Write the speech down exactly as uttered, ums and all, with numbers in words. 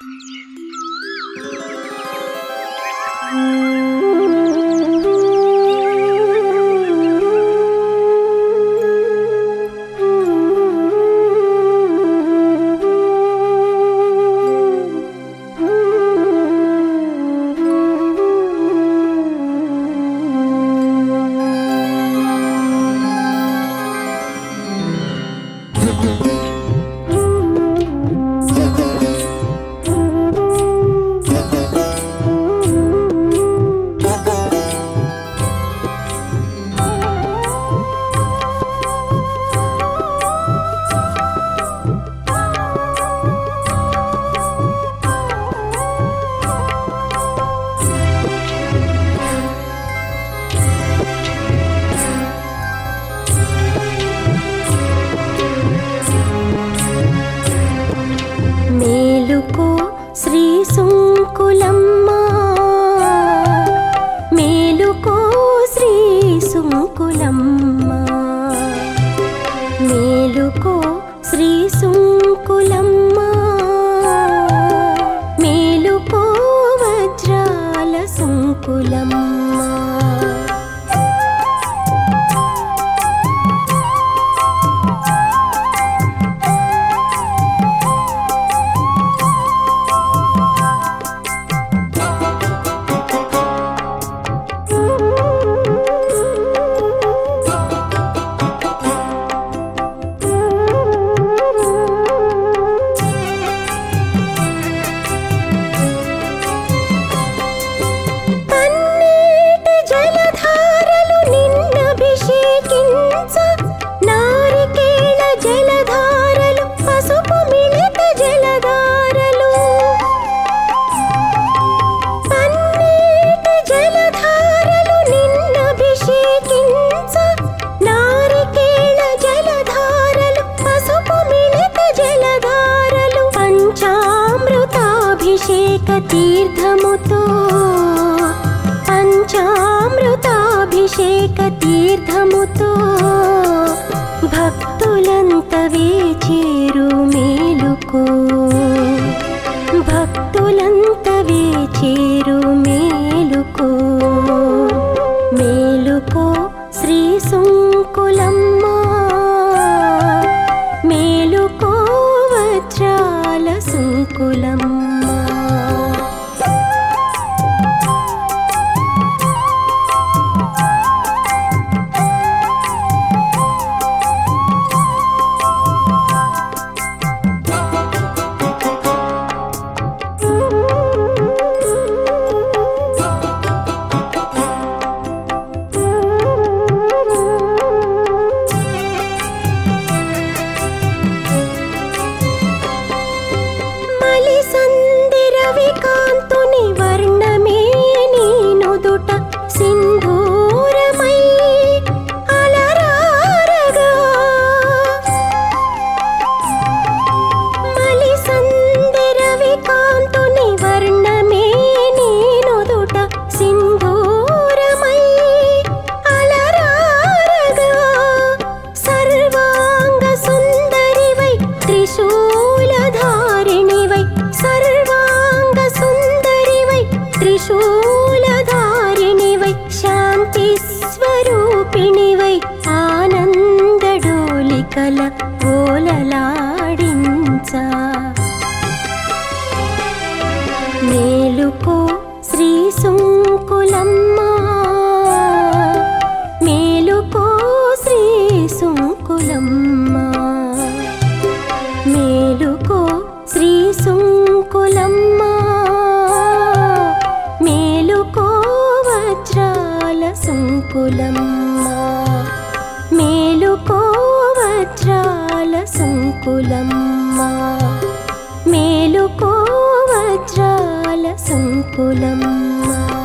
మేలుకో శ్రీ సుంకులమ్మ, మేలుకో శ్రీ సుంకులమ్మ, మేలుకో శ్రీ సుంకులమ్మ, మేలుకో వజ్రాల సుంకులమ్మ. తీర్థముతో పంచామృతాభిషేక తీర్థముతో భక్తులంత వేచేరు మేలుకో, భక్తులంత వేచేరు మేలుకో, మేలుకో శ్రీ సుంకులమ్మ, మేలుకో వజ్రాల సుంకులమ్మ. త్రిశూలధారిణివై శాంతి స్వరూపిణివై ఆనందడోలికల ఓలలాడించా. మేలుకో శ్రీ సుంకులమ్మ, మేలుకో శ్రీ సుంకులమ్మ, మేలుకో శ్రీ సుంకులమ్మ, మేలుకో వజ్రాల సుంకులమ్మ, మేలుకో వజ్రాల సుంకులమ్మ, మేలుకో వజ్రాల సుంకులమ్మ.